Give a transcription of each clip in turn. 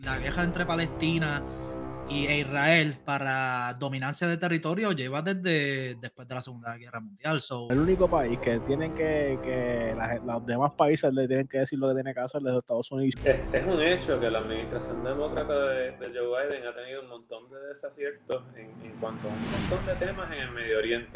La guerra entre Palestina e Israel para dominancia de territorio lleva desde después de la Segunda Guerra Mundial. El único país que tienen que los demás países le tienen que decir lo que tiene que hacer es Estados Unidos. Es un hecho que la administración demócrata de Joe Biden ha tenido un montón de desaciertos en cuanto a un montón de temas en el Medio Oriente.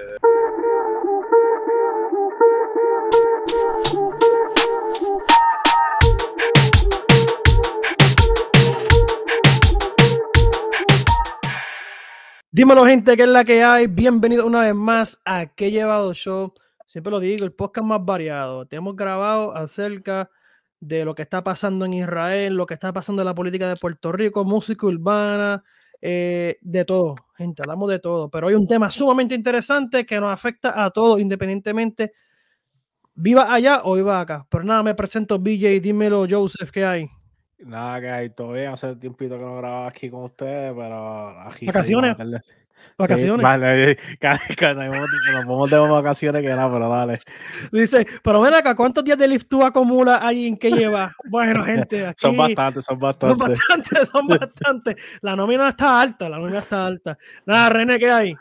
Dímelo, gente, ¿qué es la que hay? Bienvenido una vez más a ¿Qué Llevado Show? Siempre lo digo, el podcast más variado. Te hemos grabado acerca de lo que está pasando en Israel, lo que está pasando en la política de Puerto Rico, música urbana, de todo, gente, hablamos de todo. Pero hay un tema sumamente interesante que nos afecta a todos, independientemente viva allá o viva acá. Pero nada, me presento, BJ, dímelo, Joseph, ¿qué hay? Nada, que hay todavía hace tiempito que no grababa aquí con ustedes, pero aquí ¿Vacaciones? ¿Vacaciones? Sí, vale, nos vamos de vacaciones que nada, pero dale. Dice, pero ven acá, ¿cuántos días de lift tú acumulas ahí en qué llevas? Bueno, gente, aquí son bastantes. son bastantes. La nómina está alta. Nada, René, ¿qué hay?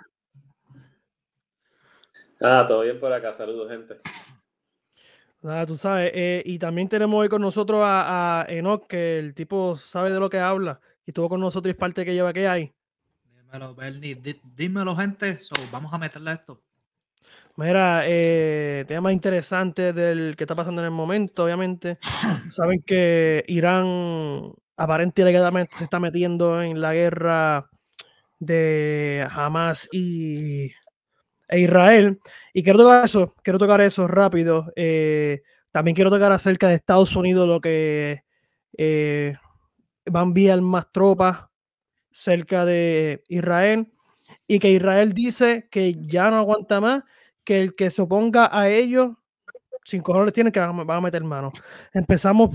Nada, todo bien por acá, saludos, gente. Nada, tú sabes, y también tenemos hoy con nosotros a Enoch, que el tipo sabe de lo que habla, y estuvo con nosotros y es parte que lleva, ¿qué hay? Dímelo, Bernie, dímelo, gente. Vamos a meterle a esto. Mira, tema interesante del que está pasando en el momento, obviamente. Saben que Irán aparentemente y alegadamente se está metiendo en la guerra de Hamas e Israel. Y quiero tocar eso rápido. También quiero tocar acerca de Estados Unidos, lo que va a enviar más tropas cerca de Israel y que Israel dice que ya no aguanta más, que el que se oponga a ellos, sin cojones tienen que van a meter mano. Empezamos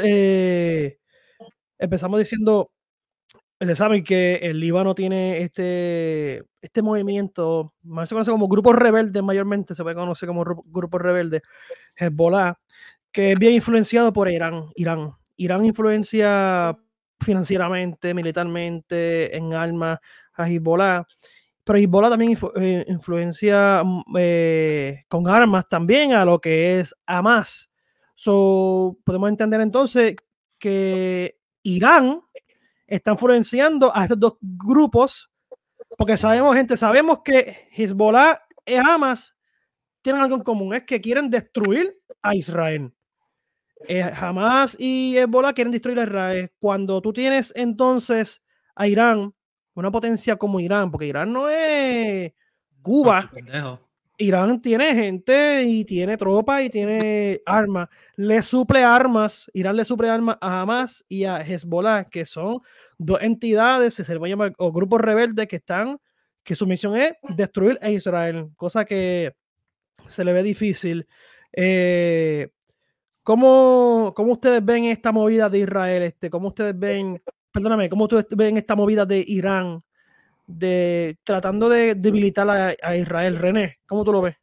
diciendo, ustedes saben que el Líbano tiene este movimiento, más se conoce como grupos rebeldes, mayormente se puede conocer como grupos rebeldes, Hezbollah, que es bien influenciado por Irán. Irán influencia financieramente, militarmente, en armas a Hezbollah, pero Hezbollah también influencia con armas también a lo que es Hamas. Podemos entender entonces que Irán está influenciando a estos dos grupos, porque sabemos que Hezbollah y Hamas tienen algo en común, es que quieren destruir a Israel. Hamas y Hezbollah quieren destruir a Israel. Cuando tú tienes entonces a Irán, una potencia como Irán, porque Irán no es Cuba, Irán tiene gente y tiene tropas y tiene armas. Irán le suple armas a Hamas y a Hezbollah, que son dos entidades, se les va a llamar, o grupos rebeldes que su misión es destruir a Israel, cosa que se le ve difícil. ¿Cómo ustedes ven esta movida de Israel? ¿Cómo ustedes ven esta movida de Irán? Tratando de debilitar a Israel. René, ¿cómo tú lo ves?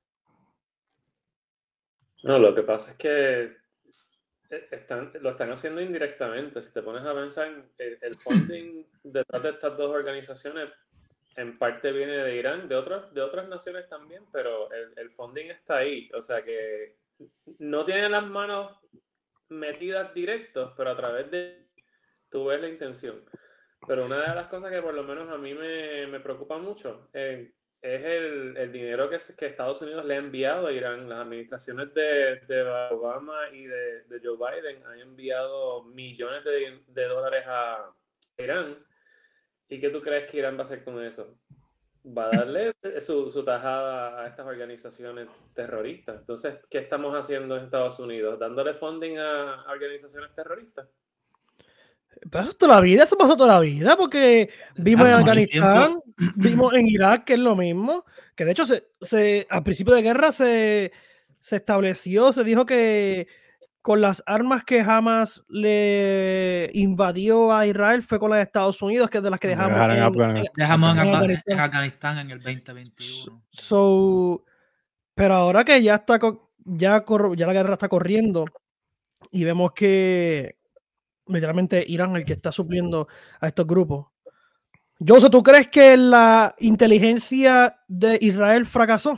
No, lo que pasa es que lo están haciendo indirectamente. Si te pones a pensar, el funding detrás de estas dos organizaciones en parte viene de Irán, de otras naciones también, pero el funding está ahí. O sea que no tienen las manos metidas directos, pero a través de tú ves la intención. Pero una de las cosas que por lo menos a mí me preocupa mucho es el dinero que Estados Unidos le ha enviado a Irán. Las administraciones de Obama y de Joe Biden han enviado millones de dólares a Irán. ¿Y qué tú crees que Irán va a hacer con eso? Va a darle su tajada a estas organizaciones terroristas. Entonces, ¿qué estamos haciendo en Estados Unidos? ¿Dándole funding a organizaciones terroristas? Pero eso pasó toda la vida, porque vimos en Afganistán, vimos en Irak, que es lo mismo, que de hecho al principio de guerra se estableció, se dijo que con las armas que Hamas le invadió a Israel fue con las de Estados Unidos, que es de las que dejamos en Afganistán en el 2021. Pero ahora que ya la guerra está corriendo y vemos que literalmente Irán el que está supliendo a estos grupos. José, ¿tú crees que la inteligencia de Israel fracasó?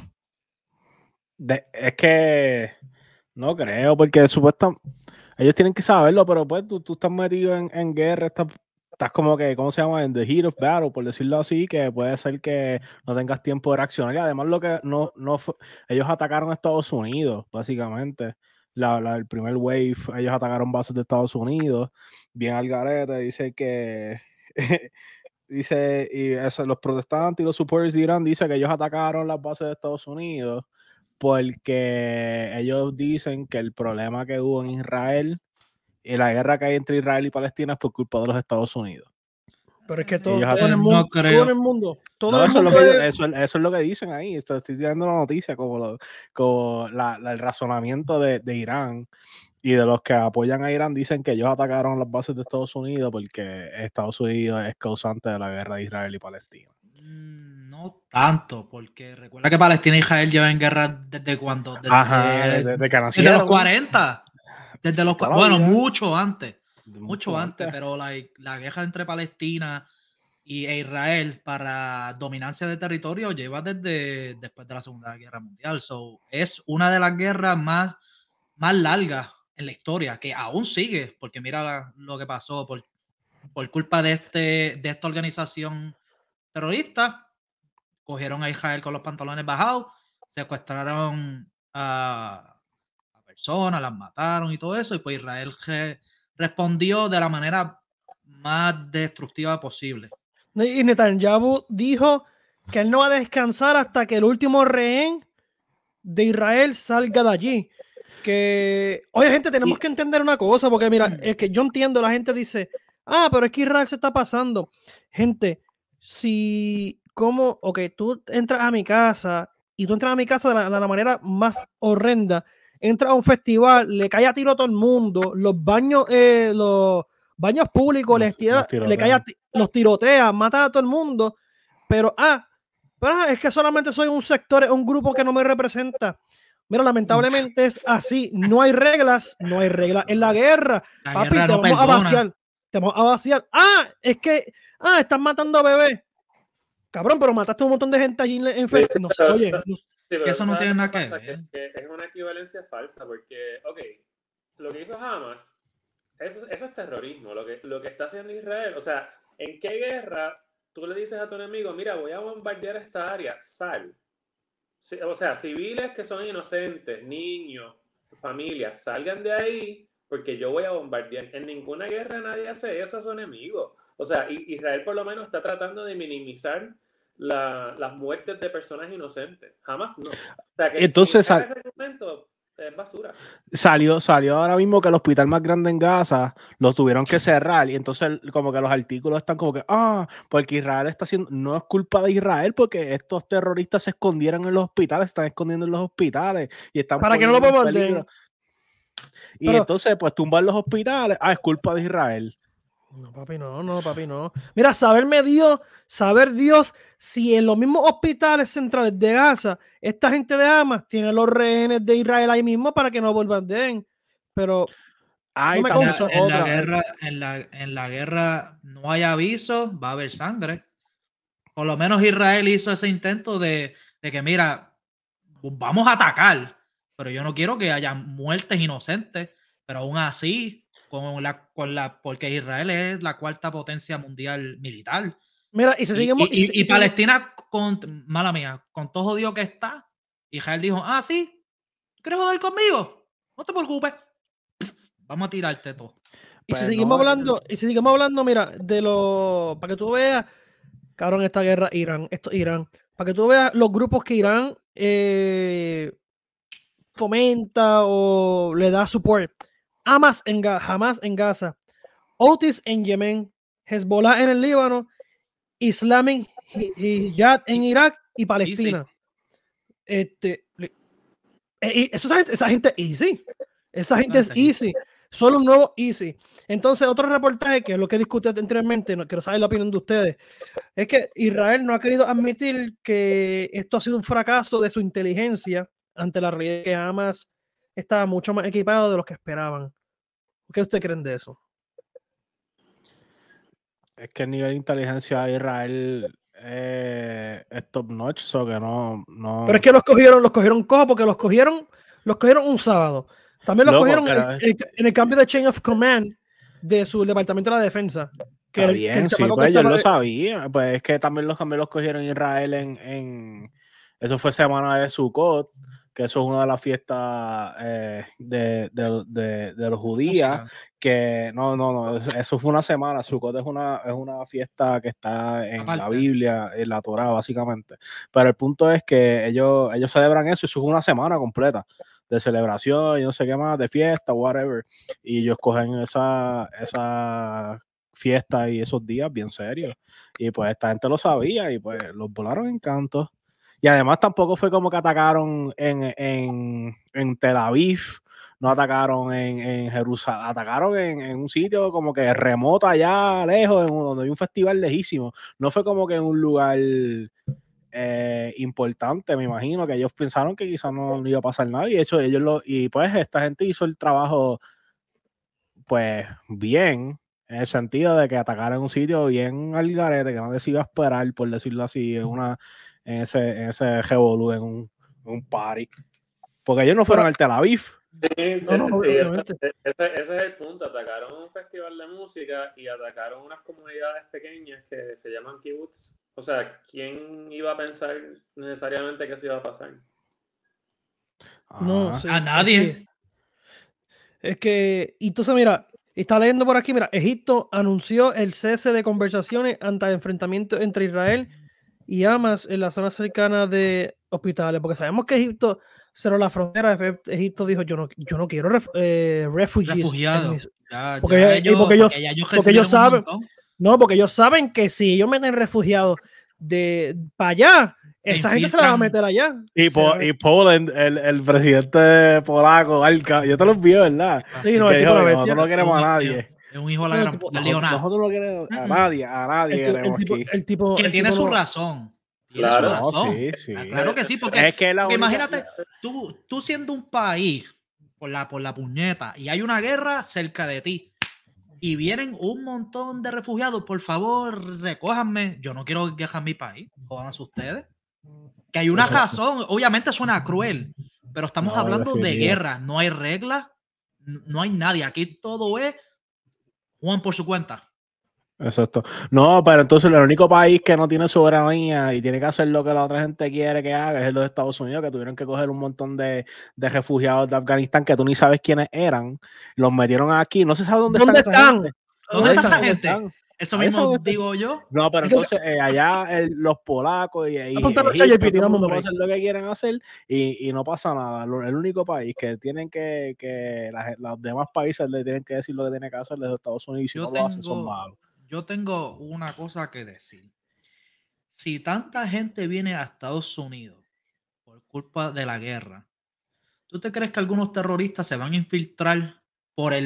Es que no creo, porque supuestamente ellos tienen que saberlo, pero pues tú estás metido en guerra, estás como que, ¿cómo se llama? En the heat of battle, por decirlo así, que puede ser que no tengas tiempo de reaccionar. Y además lo que no fue, ellos atacaron a Estados Unidos, básicamente. El primer wave, ellos atacaron bases de Estados Unidos. Bien al garete, dice que dice, y eso, los protestantes y los supporters de Irán dicen que ellos atacaron las bases de Estados Unidos porque ellos dicen que el problema que hubo en Israel y la guerra que hay entre Israel y Palestina es por culpa de los Estados Unidos. Pero es que todo Ellos en el mundo, no creo. todo en el mundo, todo No, en el eso, mundo eso es lo que dicen ahí. Estoy dando la noticia como el razonamiento de Irán y de los que apoyan a Irán dicen que ellos atacaron las bases de Estados Unidos porque Estados Unidos es causante de la guerra de Israel y Palestina. No tanto, porque recuerda que Palestina e Israel llevan en guerra desde cuando. Desde los 40. Desde los, bueno, mucho antes. Mucho antes, pero la guerra entre Palestina e Israel para dominancia de territorio lleva desde después de la Segunda Guerra Mundial. So, es una de las guerras más largas en la historia, que aún sigue, porque mira lo que pasó por culpa de esta organización terrorista. Cogieron a Israel con los pantalones bajados, secuestraron a personas, las mataron y todo eso, y pues Israel respondió de la manera más destructiva posible. Y Netanyahu dijo que él no va a descansar hasta que el último rehén de Israel salga de allí. Que, oye, gente, tenemos que entender una cosa, porque mira, es que yo entiendo, la gente dice, pero es que Israel se está pasando. Gente, ok, tú entras a mi casa y tú entras a mi casa de la manera más horrenda, entras a un festival, le cae a tiro a todo el mundo, los baños públicos los tirotea, mata a todo el mundo, pero es que solamente soy un sector, un grupo que no me representa. Mira, lamentablemente es así. No hay reglas en la guerra. Papi, te vamos a vaciar. Te vamos a vaciar. Es que están matando a bebés. Cabrón, pero mataste a un montón de gente allí en Facebook. No sé, oye. Eso no tiene nada que ver. Que es una equivalencia falsa, porque, ok, lo que hizo Hamas, eso es terrorismo. Lo que está haciendo Israel, o sea, ¿en qué guerra tú le dices a tu enemigo, mira, voy a bombardear esta área, sal? O sea, civiles que son inocentes, niños, familias, salgan de ahí porque yo voy a bombardear. En ninguna guerra nadie hace eso a su enemigo. O sea, Israel por lo menos está tratando de minimizar las muertes de personas inocentes. Jamás no. O sea, que entonces ese argumento es basura. Salió ahora mismo que el hospital más grande en Gaza lo tuvieron que cerrar y entonces como que los artículos están como que porque Israel está haciendo, no es culpa de Israel porque estos terroristas se escondieron en los hospitales, están escondiendo en los hospitales y están para que no lo bombarden. Y entonces pues tumbar los hospitales, es culpa de Israel. No, papi, no. Mira, saber Dios si en los mismos hospitales centrales de Gaza, esta gente de Hamas tiene los rehenes de Israel ahí mismo para que no bombardeen. Pero en la guerra no hay aviso, va a haber sangre. Por lo menos Israel hizo ese intento de que, mira, vamos a atacar, pero yo no quiero que haya muertes inocentes, pero aún así, porque Israel es la cuarta potencia mundial militar. Mira, y seguimos. Y Palestina, mala mía, con todo jodido que está, Israel dijo, sí, ¿quieres joder conmigo? No te preocupes, vamos a tirarte todo. Y si seguimos hablando, mira, para que tú veas, cabrón, esta guerra, Irán, para que tú veas los grupos que Irán fomenta o le da support. Hamas en Gaza, Houthis en Yemen, Hezbollah en el Líbano, Islamic Jihad en Irak y Palestina. Esa gente easy. Esa gente es easy. Solo un nuevo easy. Entonces, otro reportaje, que es lo que discutí anteriormente, no quiero saber la opinión de ustedes, es que Israel no ha querido admitir que esto ha sido un fracaso de su inteligencia ante la realidad que Hamas estaba mucho más equipado de lo que esperaban. ¿Qué ustedes creen de eso? es que el nivel de inteligencia de Israel es top notch, so que no. Pero es que los cogieron cojo porque los cogieron un sábado. También los cogieron en el cambio de chain of command de su departamento de la defensa. Que bien, sí, pues yo lo sabía. Pues es que también los cogieron en Israel eso fue semana de Sukkot, que eso es una de las fiestas de los judíos, que no, eso fue una semana. Sukkot es una fiesta que está en la Biblia, en la Torá, básicamente. Pero el punto es que ellos celebran eso, y eso es una semana completa de celebración y no sé qué más, de fiesta, whatever. Y ellos cogen esa fiesta y esos días bien serios. Y pues esta gente lo sabía y pues los volaron en canto. Y además tampoco fue como que atacaron en Tel Aviv, no atacaron en Jerusalén, atacaron en un sitio como que remoto allá lejos, donde hay un festival lejísimo. No fue como que en un lugar importante, me imagino, que ellos pensaron que quizás no iba a pasar nada, y pues esta gente hizo el trabajo pues bien, en el sentido de que atacaron un sitio bien al garete, que no se iba a esperar, por decirlo así, en ese revolú, en un party. Porque ellos no fueron al Tel Aviv. Sí, ese es el punto. Atacaron un festival de música y atacaron unas comunidades pequeñas que se llaman kibbutz. O sea, ¿quién iba a pensar necesariamente que eso iba a pasar? No, sí, a nadie. Es que, y entonces mira, está leyendo por aquí, mira, Egipto anunció el cese de conversaciones ante enfrentamientos entre Israel y Hamas en la zona cercana de hospitales, porque sabemos que Egipto cerró la frontera. Egipto dijo, yo no quiero refugiados. Porque ellos saben, porque ellos saben que si ellos meten refugiados para allá, esa gente se la va a meter allá. Y Poland, el presidente polaco, yo te lo envío, ¿verdad? Sí, no, nosotros no queremos a nadie. Es un hijo de la gran Nosotros no queremos a nadie. El tipo que tiene su razón. Claro, sí. Claro que sí, porque imagínate, tú siendo un país por la puñeta y hay una guerra cerca de ti y vienen un montón de refugiados, por favor, recójanme. Yo no quiero viajar a mi país, jódanse ustedes. Que hay una razón, obviamente suena cruel, pero estamos hablando de guerra, no hay reglas, no hay nadie, aquí todo es Juan por su cuenta. Exacto. No, pero entonces el único país que no tiene soberanía y tiene que hacer lo que la otra gente quiere que haga es los Estados Unidos, que tuvieron que coger un montón de refugiados de Afganistán que tú ni sabes quiénes eran, los metieron aquí, no se sabe dónde están. ¿Dónde está esa gente? Eso mismo digo yo. No, pero entonces allá los polacos y todo el mundo va a hacer lo que quieren hacer y no pasa nada. El único país que tienen que los demás países le tienen que decir lo que tienen que hacer es los Estados Unidos, y si no lo hacen son malos. Yo tengo una cosa que decir. Si tanta gente viene a Estados Unidos por culpa de la guerra, ¿tú te crees que algunos terroristas se van a infiltrar por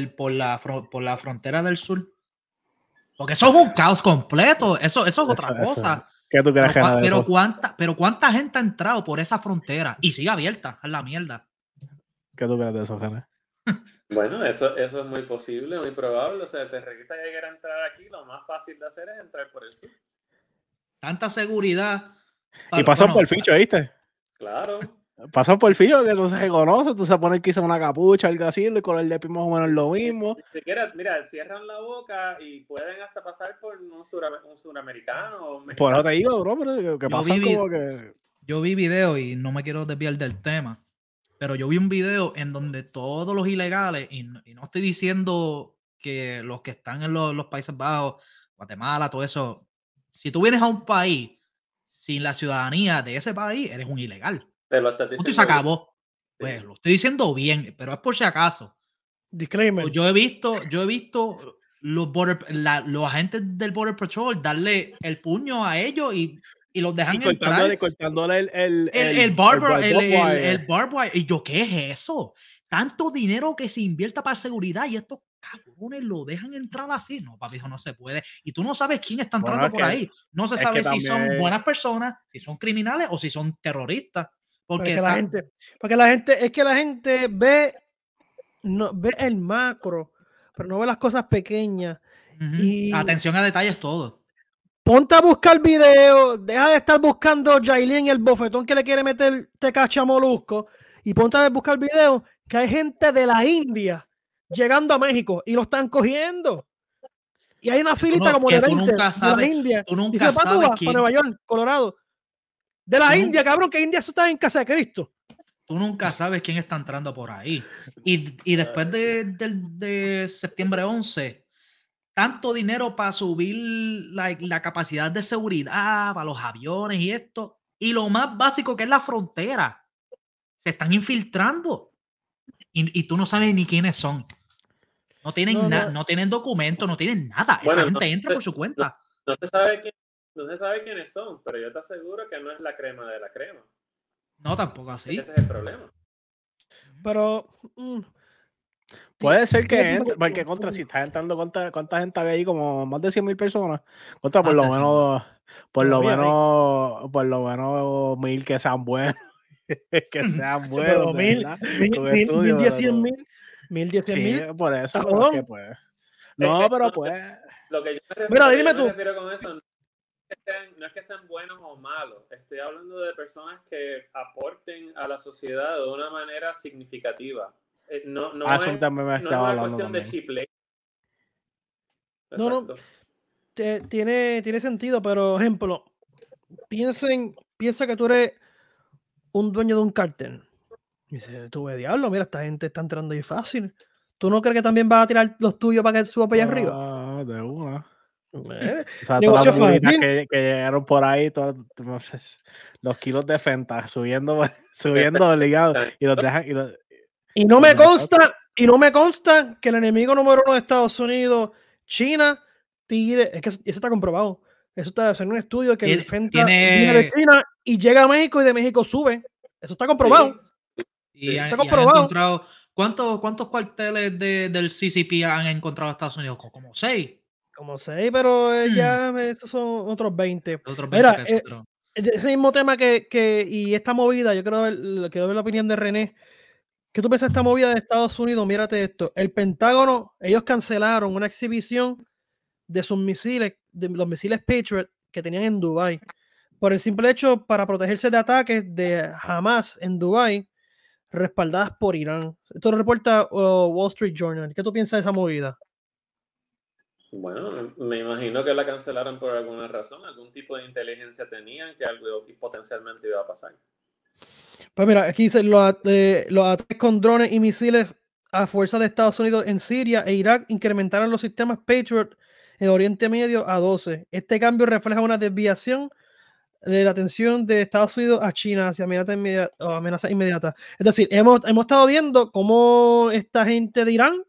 la frontera del sur? Porque eso es un caos completo. Eso es otra cosa. ¿Qué tú crees pero cuánta gente ha entrado por esa frontera y sigue abierta a la mierda. ¿Qué tú crees de eso, Jane? Bueno, eso es muy posible, muy probable. O sea, el terrorista que quiera entrar aquí, lo más fácil de hacer es entrar por el sur. Tanta seguridad. Y pasan por el ficho, ¿viste? Claro. Pasan por el ficho, que no se reconoce, tú se ponen quizá una capucha, algo así, el color de piel más o menos lo mismo. Si quieres, mira, cierran la boca y pueden hasta pasar por un suramericano. Por eso te digo, bro, pero que pasan como que... Yo vi video y no me quiero desviar del tema, pero yo vi un video en donde todos los ilegales, y no estoy diciendo que los que están en los Países Bajos, Guatemala, todo eso, si tú vienes a un país sin la ciudadanía de ese país, eres un ilegal. Pero lo estás diciendo. Se acabó. Pues lo estoy diciendo bien, pero es por si acaso. Disclaimer. Yo he visto los agentes del Border Patrol darle el puño a ellos y los dejan cortándole el barbed wire. Y yo, ¿qué es eso? Tanto dinero que se invierta para seguridad y estos cabrones lo dejan entrar así. No, papi, eso no se puede. Y tú no sabes quién está entrando por ahí. No se sabe si son buenas personas, si son criminales o si son terroristas. Porque la gente ve el macro, pero no ve las cosas pequeñas. Y atención a detalles todo. Ponte a buscar video, deja de estar buscando Yailin y el bofetón que le quiere meter Tekashi a Molusco y ponte a buscar video que hay gente de la India llegando a México y lo están cogiendo. Y hay una filita como de 20 de la India. Dice, ¿para tú vas? Para Nueva York, Colorado. De la India, cabrón, que India eso está en casa de Cristo. Tú nunca sabes quién está entrando por ahí. Y después de septiembre 11, tanto dinero para subir la capacidad de seguridad, para los aviones y esto. Y lo más básico que es la frontera. Se están infiltrando. Y tú no sabes ni quiénes son. No tienen no tienen documentos, no tienen nada. Bueno, esa gente entra por su cuenta. No se sabe quiénes son, pero yo te aseguro que no es la crema de la crema. No, tampoco así. Ese es el problema. Pero puede ser que entre, porque contra, si estás entrando, ¿cuánta gente había ahí? Como más de 100,000 personas. Contra por lo menos 1,000 que sean buenos. Que sean buenos. 1,000, 1,000. Sí, por eso. Porque, pues, no, pero pues. Lo que yo me refiero con eso no es que sean buenos o malos. Estoy hablando de personas que aporten a la sociedad de una manera significativa. No es una cuestión de cheap labor. No, tiene sentido, pero ejemplo, piensa que tú eres un dueño de un cartel. Y dice, tú ves, diablo, mira, esta gente está entrando ahí fácil. ¿Tú no crees que también vas a tirar los tuyos para que suba para allá arriba? Ah, de una. O sea, todas las bolitas que llegaron por ahí, no sé, los kilos de Fenta subiendo ligados y los dejan. Y no me consta que el enemigo número 1 de Estados Unidos, China, tire. Es que eso está comprobado. Eso está en un estudio que el Fenta viene de China y llega a México y de México sube. Eso está comprobado. Sí. Eso está comprobado. ¿Cuántos cuarteles del CCP han encontrado Estados Unidos? Como 6. Como 6, pero ya estos son otros 20. Mira, ese mismo tema y esta movida, yo quiero ver la opinión de René. ¿Qué tú piensas de esta movida de Estados Unidos? Mírate esto. El Pentágono, ellos cancelaron una exhibición de sus misiles, de los misiles Patriot que tenían en Dubái, por el simple hecho para protegerse de ataques de Hamas en Dubái, respaldadas por Irán. Esto lo reporta Wall Street Journal. ¿Qué tú piensas de esa movida? Bueno, me imagino que la cancelaron por alguna razón. Algún tipo de inteligencia tenían que algo potencialmente iba a pasar. Pues mira, aquí dice los ataques con drones y misiles a fuerzas de Estados Unidos en Siria e Irak incrementaron los sistemas Patriot en Oriente Medio a 12. Este cambio refleja una desviación de la atención de Estados Unidos a China hacia amenaza inmediata. Es decir, hemos estado viendo cómo esta gente de Irán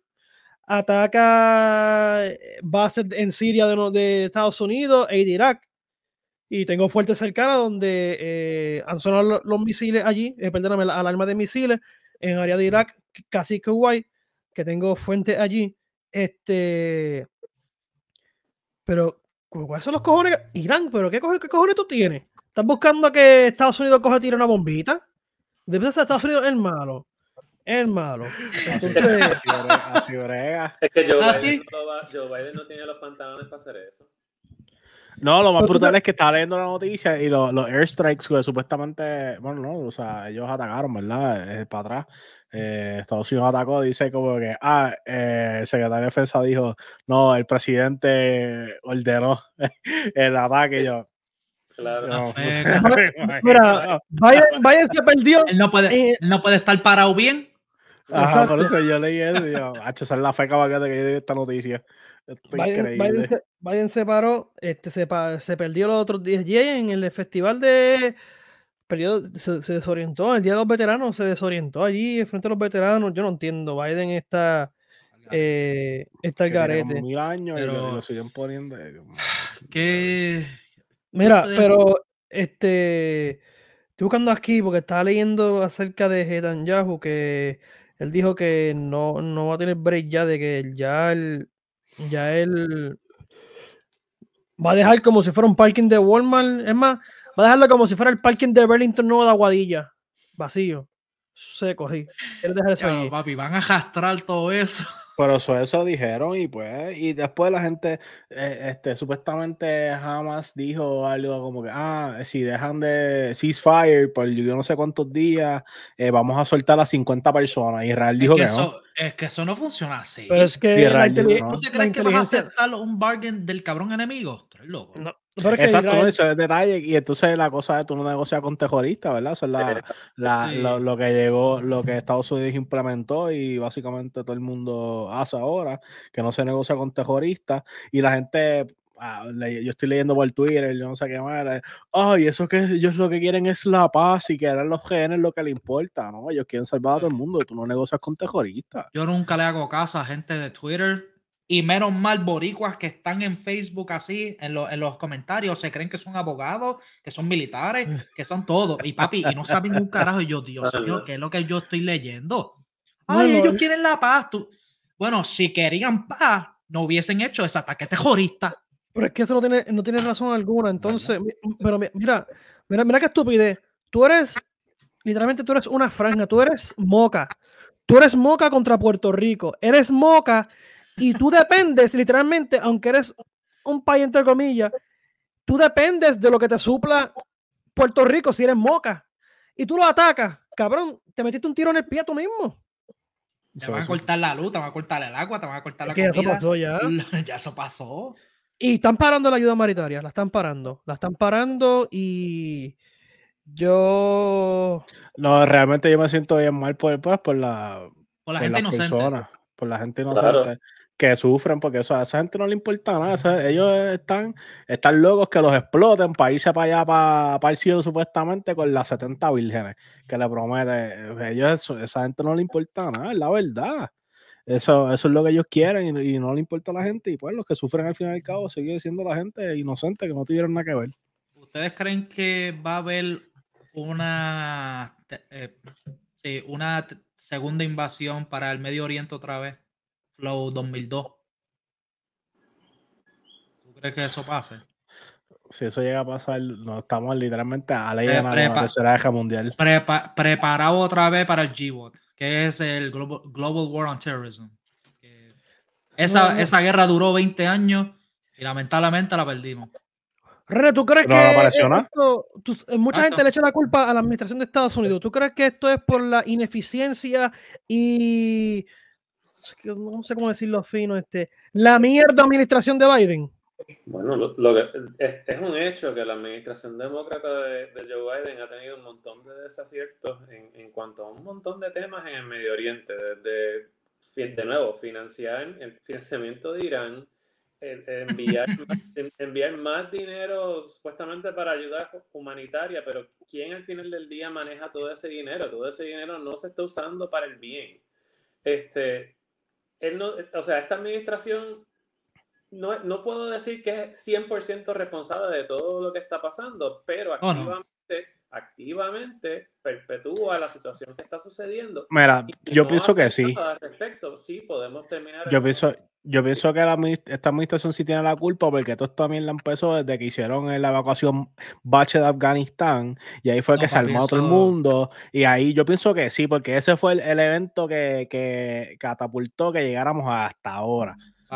ataca bases en Siria de Estados Unidos e de Irak. Y tengo fuentes cercanas donde han sonado los misiles allí, perdóname, la alarma de misiles en área de Irak, casi Kuwait, que tengo fuentes allí. Pero, ¿cuáles son los cojones? Irán, ¿pero qué cojones tú tienes? ¿Estás buscando que Estados Unidos tire una bombita? Debe ser Estados Unidos el malo. Entonces, así brega. Es que Joe Biden no tiene los pantalones para hacer eso. No, lo más brutal es que estaba leyendo la noticia y los airstrikes que supuestamente, bueno, no, o sea, ellos atacaron, ¿verdad? Para atrás. Estados Unidos atacó, dice como que, el secretario de Defensa dijo, no, el presidente ordenó el ataque. Yo, claro. Mira, Biden se perdió. Él no puede estar parado bien. Ajá, por eso yo leí eso y yo, esa es la feca bacana que hay esta noticia. Biden se paró, se perdió los otros días en el festival de se desorientó, el día de los veteranos se desorientó allí frente a los veteranos. Yo no entiendo, Biden está el garete. 1000 años pero... y lo siguen poniendo. Mira, pero estoy buscando aquí porque estaba leyendo acerca de Netanyahu que él dijo que no va a tener break ya, de que él va a dejar como si fuera un parking de Walmart. Es más, va a dejarlo como si fuera el parking de Burlington Nuevo de Aguadilla. Vacío. Seco, sí. ¿Quieres dejar eso ahí? Papi, van a arrastrar todo eso. Pero eso dijeron y pues, y después la gente, supuestamente Hamas dijo algo como que, si dejan de ceasefire por yo no sé cuántos días, vamos a soltar a 50 personas. Israel dijo que no. Es que eso no funciona así. Pero es que ¿Tú te crees que vas a aceptar un bargain del cabrón enemigo? Tú eres loco. No, exacto, Israel... eso es detalle. Y entonces la cosa es tú no negocias con terroristas, ¿verdad? Eso es lo que llegó, lo que Estados Unidos implementó y básicamente todo el mundo hace ahora, que no se negocia con terroristas. Y la gente, yo estoy leyendo por Twitter, yo no sé qué más, y eso que ellos lo que quieren es la paz y que eran los genes lo que le importa, ¿no? Ellos quieren salvar a todo el mundo, tú no negocias con terroristas. Yo nunca le hago caso a gente de Twitter. Y menos mal boricuas que están en Facebook así, en los comentarios, se creen que son abogados, que son militares, que son todo. Y papi, y no saben un carajo. Y yo, Dios mío, ¿qué es lo que yo estoy leyendo? Ellos quieren la paz. Bueno, si querían paz, no hubiesen hecho ese ataque terrorista. Pero es que eso no tiene razón alguna. Entonces, pero mira qué estupidez. Literalmente tú eres una franja, tú eres Moca. Tú eres Moca contra Puerto Rico. Eres Moca y tú dependes, literalmente, aunque eres un país entre comillas, tú dependes de lo que te supla Puerto Rico si eres Moca. Y tú lo atacas, cabrón, te metiste un tiro en el pie tú mismo. Te van a cortar la luz, te van a cortar el agua, te van a cortar la comida. Eso pasó ya. Ya eso pasó. Y están parando la ayuda humanitaria, la están parando y yo... No, realmente yo me siento bien mal por la gente inocente. Personas, por la gente inocente que sufren, porque a esa gente no le importa nada. Ellos están locos que los exploten para irse para allá, para el cielo, supuestamente, con las 70 vírgenes que le promete. Esa gente no le importa nada, es la verdad. Eso es lo que ellos quieren y no le importa a la gente. Y pues los que sufren al fin y al cabo sigue siendo la gente inocente que no tuvieron nada que ver. ¿Ustedes creen que va a haber una segunda invasión para el Medio Oriente otra vez? Flow 2002. ¿Tú crees que eso pase? Si eso llega a pasar, no estamos literalmente a la idea de la Tercera Guerra Mundial. Preparado otra vez para el GWOT, que es el Global War on Terrorism. Esa guerra duró 20 años y lamentablemente la perdimos. René, ¿tú crees que mucha gente le echa la culpa a la administración de Estados Unidos? ¿Tú crees que esto es por la ineficiencia y no sé cómo decirlo fino, la mierda administración de Biden? Bueno, es un hecho que la administración demócrata de Joe Biden ha tenido un montón de desaciertos en cuanto a un montón de temas en el Medio Oriente, desde, de nuevo, financiar el financiamiento de Irán, enviar más dinero supuestamente para ayuda humanitaria, pero ¿quién al final del día maneja todo ese dinero? Todo ese dinero no se está usando para el bien. Esta administración no puedo decir que es 100% responsable de todo lo que está pasando, pero activamente perpetúa la situación que está sucediendo. Mira, yo pienso que sí. Al respecto, sí podemos terminar. Yo pienso que esta administración sí tiene la culpa, porque esto también la empezó desde que hicieron la evacuación bache de Afganistán, y ahí fue que se armó todo el mundo, y ahí yo pienso que sí, porque ese fue el evento que catapultó que llegáramos hasta ahora.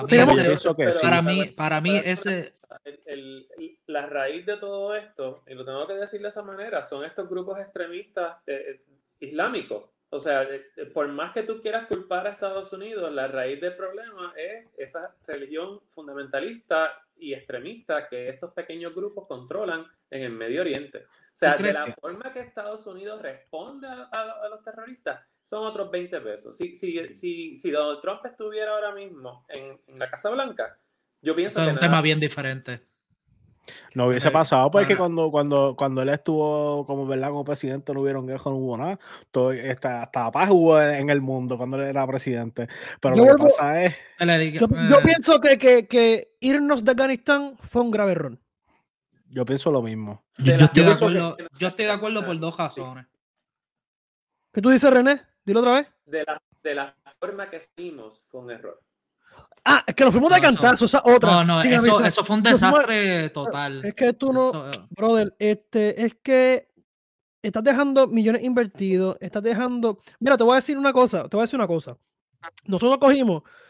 Para mí ese... La raíz de todo esto, y lo tengo que decir de esa manera, son estos grupos extremistas islámicos. O sea, por más que tú quieras culpar a Estados Unidos, la raíz del problema es esa religión fundamentalista y extremista que estos pequeños grupos controlan en el Medio Oriente. O sea, de la forma que Estados Unidos responde a los terroristas, son otros 20 pesos. Si Donald Trump estuviera ahora mismo en la Casa Blanca, yo pienso que es un tema bien diferente. No hubiese pasado porque cuando él estuvo como presidente no hubieron guerra, no hubo nada. Hasta paz hubo en el mundo cuando él era presidente. Pero lo que pasa es... Yo pienso que irnos de Afganistán fue un grave error. Yo pienso lo mismo. Yo estoy de acuerdo por dos razones. ¿Qué tú dices, René? Dilo otra vez. De la forma que hicimos fue un error. Es que nos fuimos de cantazo, otra. Eso fue un desastre total. Es que tú brother, es que estás dejando millones invertidos, estás dejando... Mira, te voy a decir una cosa. Nosotros cogimos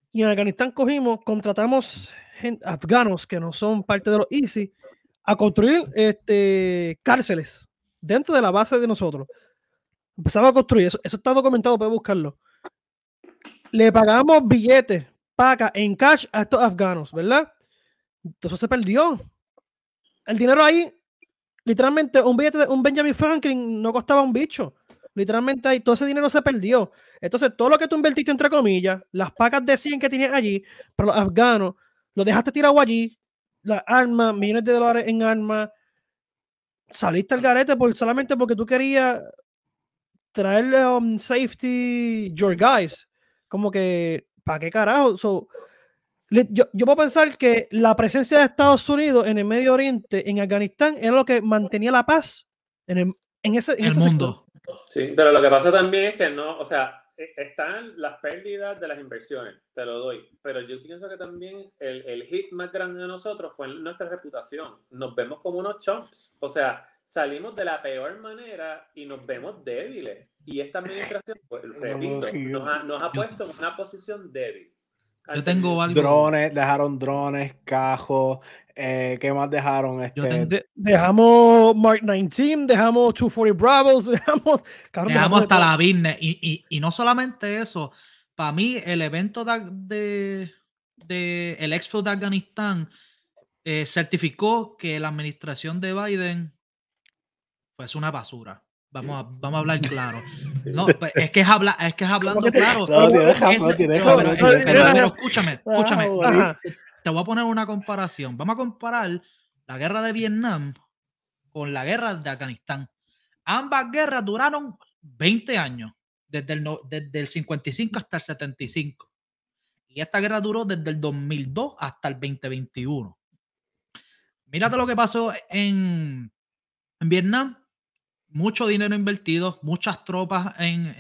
Y en Afganistán contratamos afganos que no son parte de los ISIS a construir cárceles dentro de la base de nosotros. Empezamos a construir, eso está documentado, puedes buscarlo. Le pagamos billetes, paga en cash a estos afganos, ¿verdad? Entonces se perdió. El dinero ahí, literalmente, un billete de un Benjamin Franklin no costaba un bicho. Literalmente ahí, todo ese dinero se perdió. Entonces, todo lo que tú invertiste, entre comillas, las pagas de 100 que tenías allí, para los afganos, lo dejaste tirado allí, las armas, millones de dólares en armas, saliste al garete solamente porque tú querías traerle safety your guys. Como que, ¿para qué carajo? Yo puedo pensar que la presencia de Estados Unidos en el Medio Oriente, en Afganistán, era lo que mantenía la paz en ese mundo. Sector. Sí, pero lo que pasa también es que no, o sea, están las pérdidas de las inversiones, te lo doy, pero yo pienso que también el hit más grande de nosotros fue nuestra reputación. Nos vemos como unos chumps, o sea, salimos de la peor manera y nos vemos débiles. Y esta administración, pues, repito, nos ha puesto en una posición débil. Yo tengo algo. Dejaron drones, cajos. ¿Qué más dejaron? Dejamos Mark 19, dejamos 240 Bravos, dejamos hasta la business. Y no solamente eso. Para mí, el evento el Expo de Afganistán certificó que la administración de Biden pues una basura. Vamos a hablar claro. No, es que es hablando claro. Pero escúchame. Te voy a poner una comparación. Vamos a comparar la guerra de Vietnam con la guerra de Afganistán. Ambas guerras duraron 20 años, desde el 55 hasta el 75. Y esta guerra duró desde el 2002 hasta el 2021. Mírate lo que pasó en Vietnam. Mucho dinero invertido, muchas tropas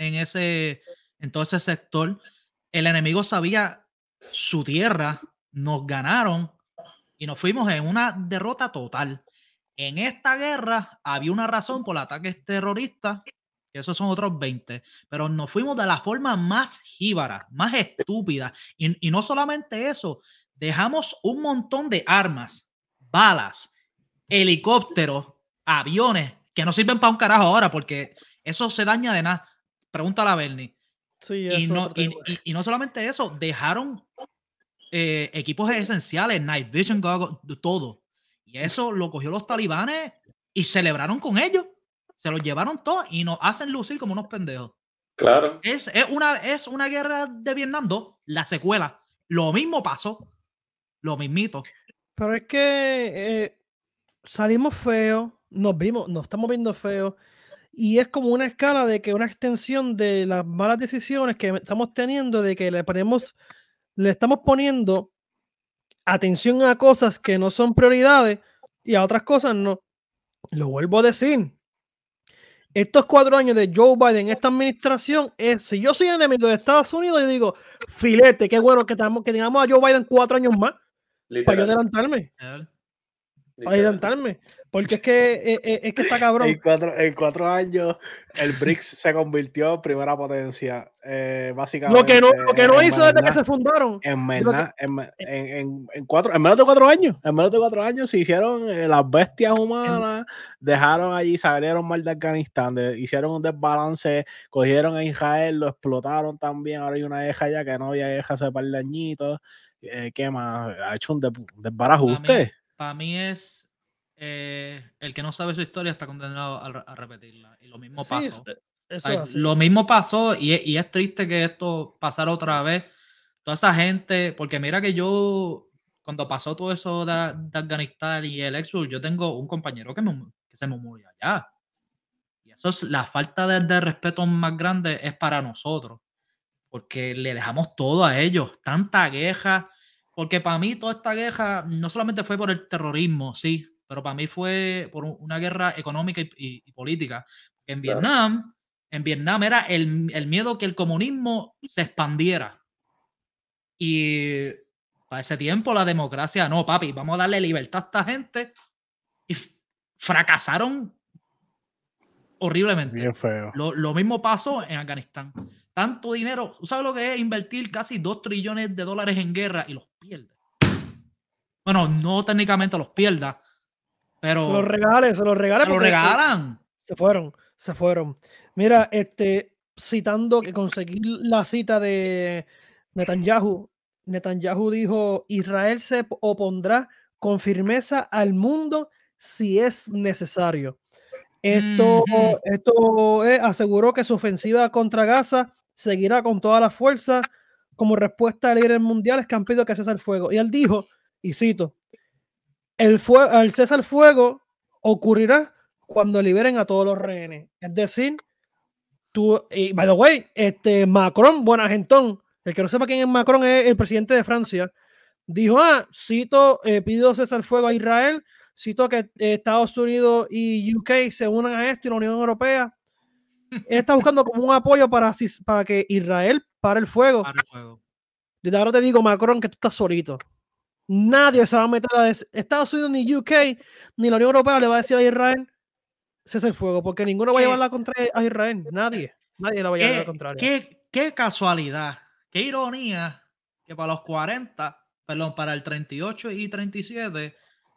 en todo ese sector. El enemigo sabía su tierra, nos ganaron y nos fuimos en una derrota total. En esta guerra había una razón por ataques terroristas, que esos son otros 20, pero nos fuimos de la forma más jíbara, más estúpida. Y no solamente eso, dejamos un montón de armas, balas, helicópteros, aviones, que no sirven para un carajo ahora porque eso se daña de nada. Pregúntale a Bernie. Sí, y no solamente eso, dejaron equipos esenciales, Night Vision, todo. Y eso lo cogió los talibanes y celebraron con ellos. Se los llevaron todos y nos hacen lucir como unos pendejos. Claro. Es una guerra de Vietnam 2, la secuela. Lo mismo pasó. Lo mismito. Pero es que salimos feos, nos estamos viendo feos, y es como una escala de que una extensión de las malas decisiones que estamos teniendo, de que le estamos poniendo atención a cosas que no son prioridades y a otras cosas no. Lo vuelvo a decir. Estos 4 años de Joe Biden, esta administración, si yo soy enemigo de Estados Unidos, yo digo, filete, qué bueno que tengamos a Joe Biden 4 años más. Literal. Para yo adelantarme. Para adelantarme. Porque es que está cabrón. En 4 años, el BRICS se convirtió en primera potencia. Básicamente. Lo que no hizo desde que se fundaron. En menos de 4 años. En menos de 4 años se hicieron las bestias humanas, dejaron allí, salieron mal de Afganistán, hicieron un desbalance, cogieron a Israel, lo explotaron también. Ahora hay una eja ya que no había eja hace par de añitos. ¿Qué más? Ha hecho un desbarajuste. Para mí es el que no sabe su historia está condenado a repetirla. Y lo mismo pasó. Lo mismo pasó y es triste que esto pasara otra vez. Toda esa gente, porque mira que yo, cuando pasó todo eso de Afganistán y el Expo, yo tengo un compañero que se me murió allá. Y eso es la falta de respeto más grande es para nosotros. Porque le dejamos todo a ellos. Tanta queja. Porque para mí toda esta guerra no solamente fue por el terrorismo, sí, pero para mí fue por una guerra económica y política. En Vietnam era el miedo que el comunismo se expandiera. Y para ese tiempo la democracia, no, papi, vamos a darle libertad a esta gente. Y fracasaron horriblemente. Bien feo. Lo mismo pasó en Afganistán. tanto dinero. ¿Tú sabes lo que es invertir casi $2 trillones en guerra y los pierdes? Bueno, no técnicamente los pierdas, pero... Se los regalan. Se fueron. Mira, citando que conseguí la cita de Netanyahu dijo: Israel se opondrá con firmeza al mundo si es necesario. Esto aseguró que su ofensiva contra Gaza seguirá con toda la fuerza como respuesta a líderes mundiales que han pedido que cese el fuego. Y él dijo, y cito: el cese el fuego ocurrirá cuando liberen a todos los rehenes. Es decir, by the way, Macron, buenagentón, el que no sepa quién es Macron es el presidente de Francia, dijo, cito, pido cese el fuego a Israel, cito que Estados Unidos y UK se unan a esto y la Unión Europea. Él está buscando como un apoyo para que Israel pare el fuego. Desde ahora te digo, Macron, que tú estás solito. Nadie se va a meter a Estados Unidos, ni UK, ni la Unión Europea le va a decir a Israel cese el fuego, porque ninguno va a llevar la contra a Israel. Nadie la va a llevar la contraria. Qué casualidad, qué ironía que para los 40, perdón, para el 38 y 37,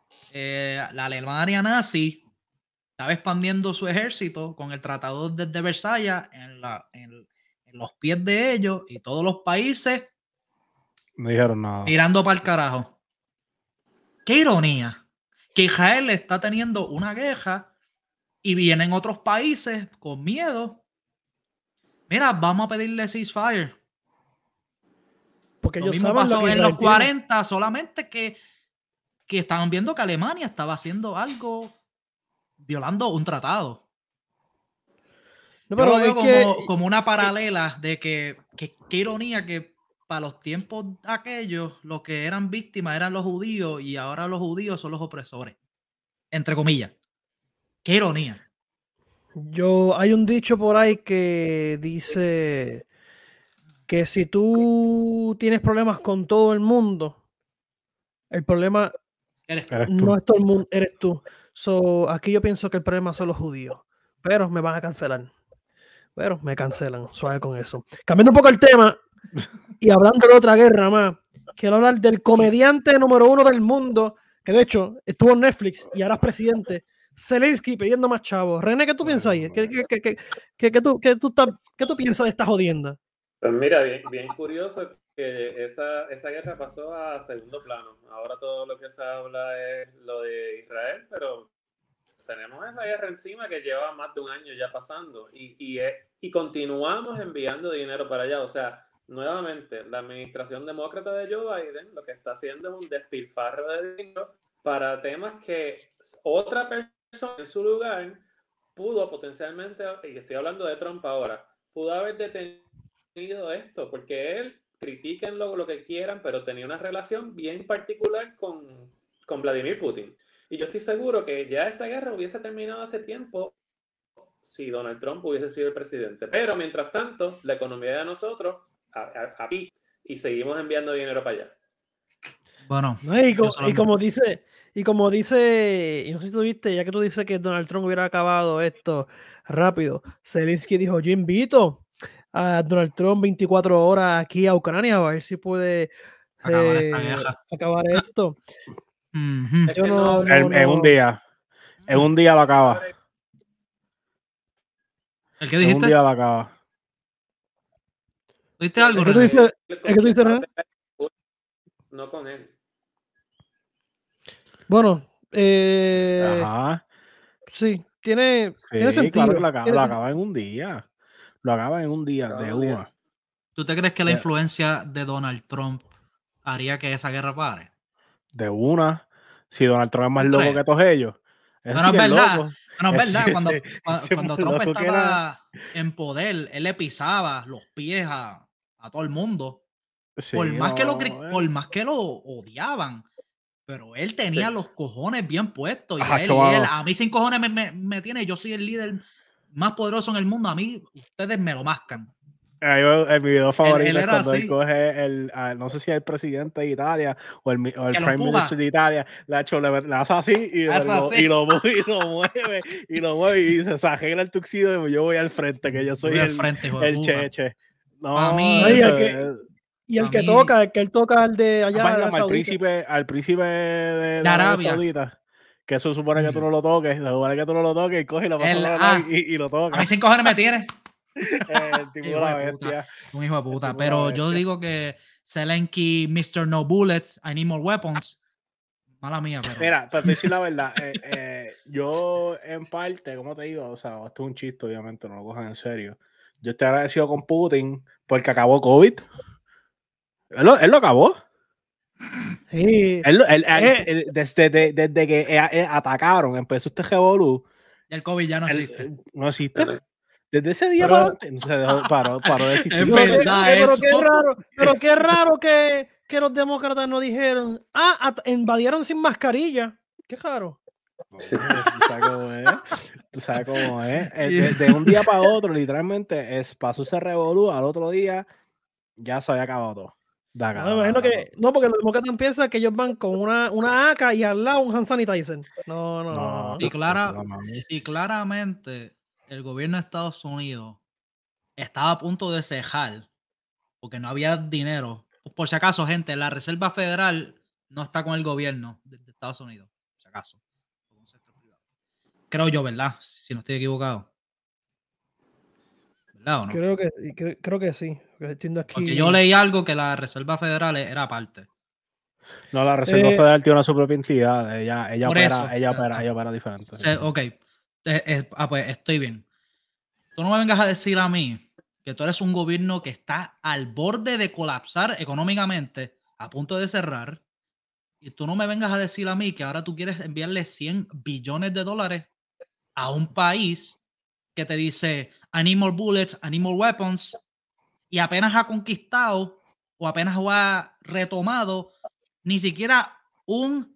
la Alemania nazi estaba expandiendo su ejército con el Tratado de Versalles en los pies de ellos, y todos los países no dijeron nada, mirando para el carajo. Qué ironía que Israel está teniendo una guerra y vienen otros países con miedo. Mira, vamos a pedirle ceasefire. Porque lo mismo pasó en los 40, solamente que estaban viendo que Alemania estaba haciendo algo, violando un tratado. No, pero yo lo veo como una paralela de que qué ironía que para los tiempos aquellos los que eran víctimas eran los judíos y ahora los judíos son los opresores, entre comillas. Qué ironía. Hay un dicho por ahí que dice que si tú tienes problemas con todo el mundo, el problema no es todo el mundo, eres tú. Aquí yo pienso que el problema son los judíos, pero me van a cancelar. Pero me cancelan, suave con eso. Cambiando un poco el tema y hablando de otra guerra más, quiero hablar del comediante número 1 del mundo, que de hecho estuvo en Netflix y ahora es presidente, Zelensky, pidiendo más chavos. René, ¿qué tú piensas ahí? ¿Qué tú piensas de esta jodienda? Pues mira, bien curioso que esa guerra pasó a segundo plano. Ahora todo lo que se habla es lo de Israel, pero tenemos esa guerra encima que lleva más de un año ya pasando y continuamos enviando dinero para allá. O sea, nuevamente, la administración demócrata de Joe Biden lo que está haciendo es un despilfarro de dinero para temas que otra persona en su lugar pudo potencialmente, y estoy hablando de Trump ahora, pudo haber detenido esto, porque él, critíquenlo lo que quieran, pero tenía una relación bien particular con Vladimir Putin. Y yo estoy seguro que ya esta guerra hubiese terminado hace tiempo si Donald Trump hubiese sido el presidente. Pero mientras tanto, la economía de nosotros a pique y seguimos enviando dinero para allá. Bueno, y como dice, y no sé si tú viste, ya que tú dices que Donald Trump hubiera acabado esto rápido, Zelensky dijo: yo invito a Donald Trump 24 horas aquí a Ucrania a ver si puede acabar esto. En un día lo acaba. ¿El que dijiste? En un día lo acaba. ¿Viste algo? ¿El que tú dices, René? No con él. Bueno, sí, tiene sentido. Claro, lo acaba en un día. Lo acaba en un día, de una. ¿Tú te crees que la influencia de Donald Trump haría que esa guerra pare? De una. Si Donald Trump es más loco que todos ellos. No es verdad. No es verdad. Cuando Trump estaba en poder, él le pisaba los pies a todo el mundo. Sí, por más que lo odiaban. Pero él tenía los cojones bien puestos. Y a mí sin cojones me tiene. Yo soy el líder más poderoso en el mundo. A mí, ustedes me lo mascan. Mi video favorito es cuando él coge no sé si es el presidente de Italia o el Prime Minister de Italia, le hace así y lo mueve y dice: se arregla el tuxido y yo voy al frente, que yo soy el cheche. No, a mí, y el que él toca el de allá. Al príncipe de Arabia Saudita. Que eso supone que tú no lo toques. Se supone que tú no lo toques y coge y lo pasas y lo tocas. A mí 5 cojones me tiene. El tipo de la bestia. Un hijo de puta. Pero yo digo que Zelensky, Mr. No Bullets, I Need More Weapons. Mala mía, pero... Mira, para decir la verdad, yo en parte, como te digo, o sea, esto es un chiste, obviamente, no lo cojan en serio. Yo estoy agradecido con Putin porque acabó COVID. Él lo acabó. Sí. Desde que atacaron, empezó este revolú. El COVID ya no existe. No existe. Desde ese día para adelante paró de existir. Es verdad pero qué raro que los demócratas no dijeron, invadieron sin mascarilla. Qué raro. Tú sabes cómo es. De un día para otro, literalmente, pasó ese revolú, al otro día ya se había acabado todo. No, me imagino que no, porque los demócratas piensan que ellos van con una AK y al lado un hand sanitizer. No. Y claramente el gobierno de Estados Unidos estaba a punto de cejar porque no había dinero. Por si acaso, gente, la Reserva Federal no está con el gobierno de Estados Unidos. Por si acaso. Creo yo, ¿verdad? Si no estoy equivocado. ¿Verdad o no? Creo que sí. Aquí... Porque yo leí algo que la Reserva Federal era aparte. No, la Reserva Federal tiene su propia entidad. Ella opera diferente. Ok. Pues estoy bien. Tú no me vengas a decir a mí que tú eres un gobierno que está al borde de colapsar económicamente, a punto de cerrar, y tú no me vengas a decir a mí que ahora tú quieres enviarle 100 billones de dólares a un país que te dice I need more bullets, I need more weapons, y apenas ha conquistado o apenas ha retomado ni siquiera un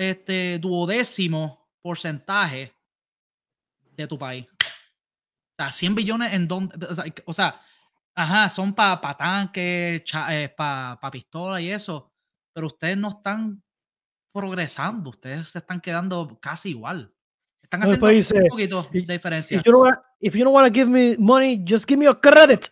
duodécimo porcentaje de tu país. O sea, 100 billones en donde, o sea, son para tanques, para pistola y eso, pero ustedes no están progresando, ustedes se están quedando casi igual. Están haciendo un poquito de diferencia. If you don't want to give me money, just give me a credit.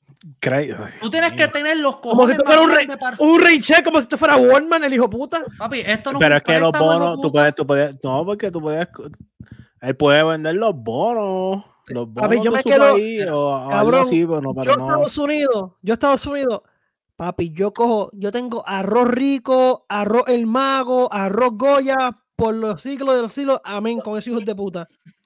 Tú tienes que tener los cojones como si fuera un rey check, como si tú fuera Warman, el hijo puta. Papi, esto no pero es que los bonos, tú puedes, porque tú puedes, él puede vender los bonos. Los bonos papi, yo me quedo, cabrón, así, bueno, yo Estados Unidos, papi, yo tengo arroz rico, arroz el mago, arroz Goya, por los siglos de los siglos, amén, con esos hijos de puta.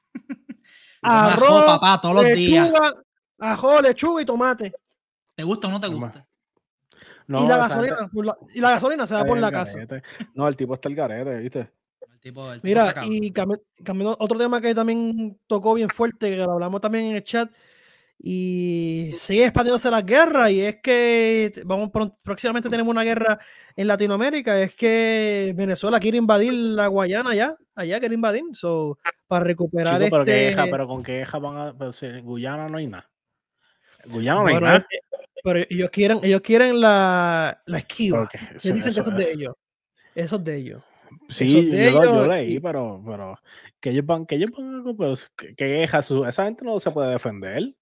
Arroz, papá, todos los días. Ajo, lechuga y tomate. ¿Te gusta o no te gusta? No, y la gasolina se va por la casa. No, el tipo está el garete, ¿viste? El tipo mira, y cambiando otro tema que también tocó bien fuerte, que lo hablamos también en el chat, y sigue expandiéndose la guerra, y es que próximamente tenemos una guerra en Latinoamérica, es que Venezuela quiere invadir la Guayana allá quiere invadir, para recuperar Chico, pero con qué queja van a... Pero si en Guyana no hay nada. En Guyana no hay nada. Pero ellos quieren la esquiva. Dicen que eso es de ellos. Eso es de ellos. Sí, yo leí, pero que ellos van pues, que queja esa gente no se puede defender.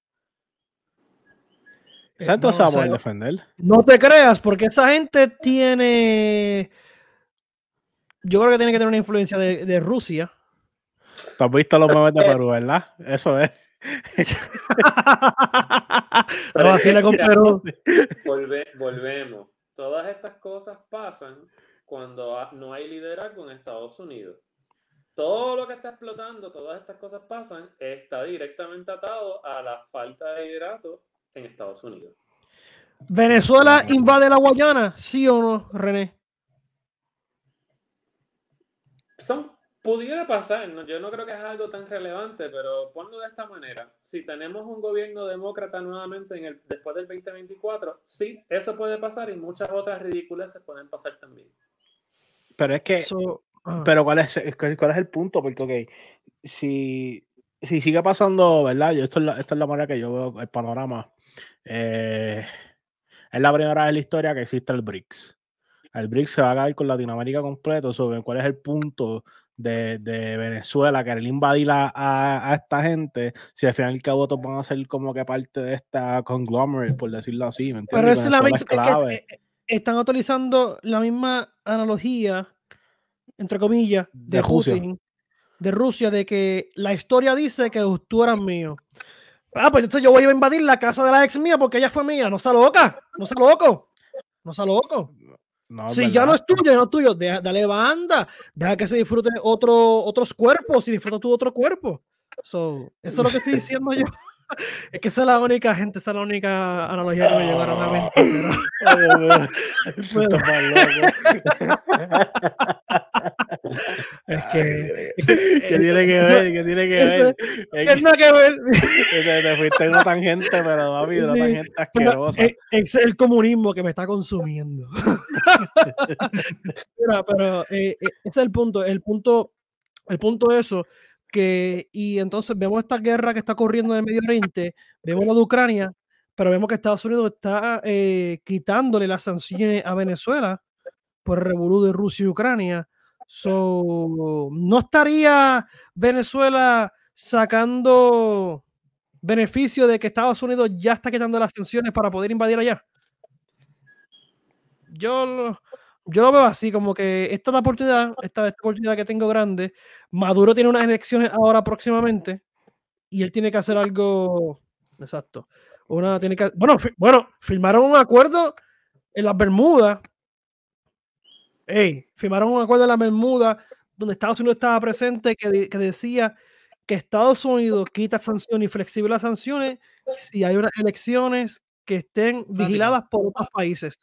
Esa gente no se va a poder defender. No te creas, porque esa gente tiene... Yo creo que tiene que tener una influencia de Rusia. Tú has visto los memes de Perú, ¿verdad? Eso es. Pero así le compró. Volvemos. Todas estas cosas pasan cuando no hay liderazgo en Estados Unidos. Todo lo que está explotando, todas estas cosas pasan, está directamente atado a la falta de liderato en Estados Unidos. ¿Venezuela invade la Guayana? ¿Sí o no, René? Pudiera pasar, ¿no? Yo no creo que es algo tan relevante, pero ponlo de esta manera. Si tenemos un gobierno demócrata nuevamente después del 2024, sí, eso puede pasar y muchas otras ridículas pueden pasar también. Pero es que... Pero ¿cuál es el punto? Porque, ok, si sigue pasando, ¿verdad? Esta es la manera que yo veo el panorama. Es la primera vez en la historia que existe el BRICS. El BRICS se va a caer con Latinoamérica completo sobre cuál es el punto Venezuela, querer invadir a esta gente, si al final y al cabo todos van a ser como que parte de esta conglomerate, por decirlo así, ¿me entiendes? Pero es la misma, están utilizando la misma analogía, entre comillas, de Putin, de Rusia, de que la historia dice que tú eras mío. Pues entonces yo voy a invadir la casa de la ex mía porque ella fue mía. No sea loca, no sea loco, no sea loco. No, si ya no es tuyo, no es tuyo, dale banda, deja que se disfruten otros cuerpos y disfruta tu otro cuerpo. Eso es lo que estoy diciendo yo. Es que esa es la única gente, esa es la única analogía que me llevaron a la mente. Es que ¿Qué tiene que ver? ¿Qué tiene que ver? ¿Qué nada que ver? Te fuiste en una tangente, pero papi, una tangente asquerosa. Es el comunismo que me está consumiendo. Pero ese es el punto. El punto es eso. Y entonces vemos esta guerra que está corriendo en el Medio Oriente, vemos la de Ucrania, pero vemos que Estados Unidos está quitándole las sanciones a Venezuela por el revolú de Rusia y Ucrania. ¿No estaría Venezuela sacando beneficio de que Estados Unidos ya está quitando las sanciones para poder invadir allá? Yo lo veo así, como que esta es la oportunidad, esta oportunidad que tengo grande. Maduro tiene unas elecciones ahora próximamente y él tiene que hacer algo exacto. Firmaron un acuerdo en las Bermudas. Firmaron un acuerdo en las Bermudas donde Estados Unidos estaba presente que decía que Estados Unidos quita sanciones y flexible las sanciones si hay unas elecciones que estén vigiladas por otros países.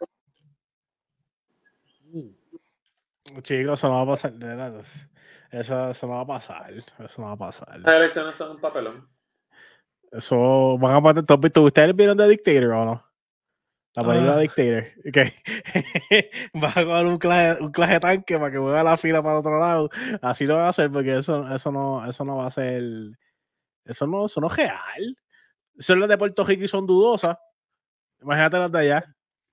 Chicos, eso no va a pasar. Eso no va a pasar. Eso no va a pasar. Las elecciones son un papelón. Eso van a poner top. ¿Ustedes vieron The Dictator o no? La película Dictator. Okay. Va a coger un clase de tanque para que mueva la fila para otro lado. Así lo van a hacer porque eso no va a ser. Eso no es real. Son las de Puerto Rico y son dudosas. Imagínate las de allá.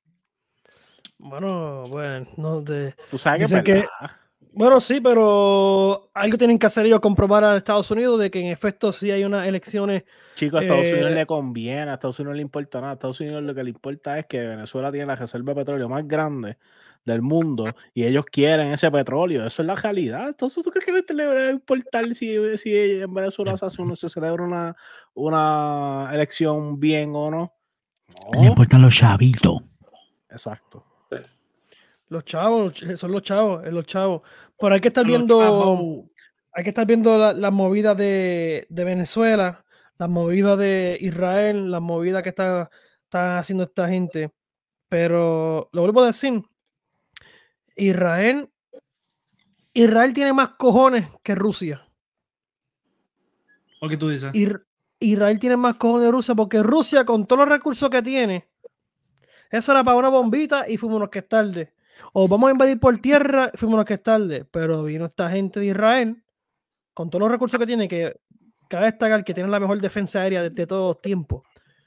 Bueno, tú sabes que bueno, sí, pero algo tienen que hacer ellos, comprobar a Estados Unidos de que en efecto sí hay unas elecciones. Chicos, a Estados Unidos le conviene, a Estados Unidos no le importa nada. A Estados Unidos lo que le importa es que Venezuela tiene la reserva de petróleo más grande del mundo y ellos quieren ese petróleo. Eso es la realidad. Entonces, ¿tú crees que le va a importar si en Venezuela se celebra una elección bien o no? No. Le importan los chavitos. Exacto. Los chavos, son los chavos. Pero hay que estar viendo la movida de Venezuela, la movida de Israel, la movida que está haciendo esta gente. Pero lo vuelvo a decir, Israel tiene más cojones que Rusia. ¿Por qué tú dices? Israel tiene más cojones de Rusia porque Rusia, con todos los recursos que tiene, eso era para una bombita y fuimos unos que es tarde. O vamos a invadir por tierra y fuimos unos que es tarde. Pero vino esta gente de Israel con todos los recursos que tiene, que cabe destacar que tienen la mejor defensa aérea de todos los tiempos.